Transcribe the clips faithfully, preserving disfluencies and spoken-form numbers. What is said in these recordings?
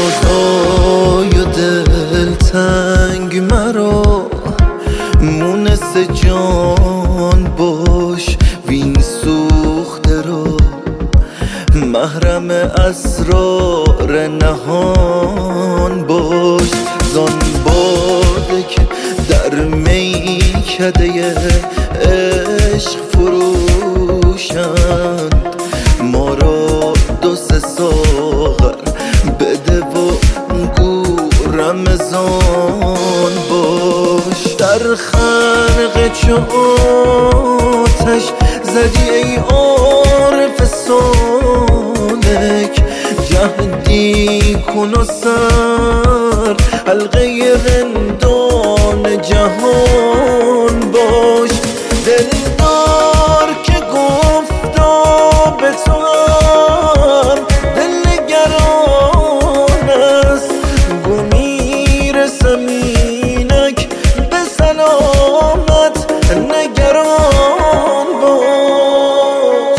رازای دلتنگ مرا مونس جان باش وین سوخته را محرم اسرار نهان باش زان باده که در میکده عشق فروشند ما را دو سه ساغر بده و گو رمضان باش در خنق چو آتش زدی ای عارف سالک جهدی کن و سر حلقه رندان جهان باش دلدار که گفتا به تو هم دلنگران است گو میرسم اینک به سلامت نگران باش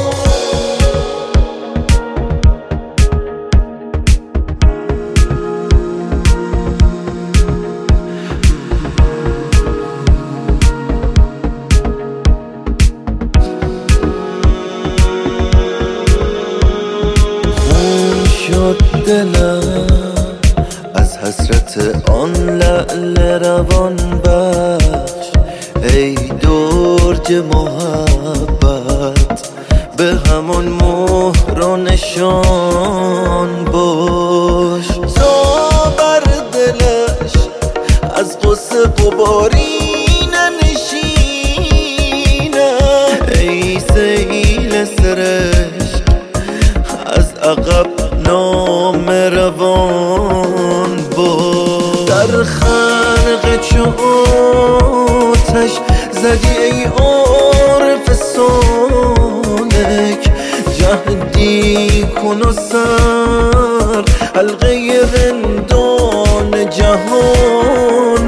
خون شد دلم از حسرت آن لعل روان بخش ای درج محبت به همون مهر و نشان باش تا بر دلش از غصه غباری ننشینه ای سیل سرشک از عقب نام روان باش در خنق چو آتش زدی ای عارف سالک جهدی کن و سر حلقه رندان جهان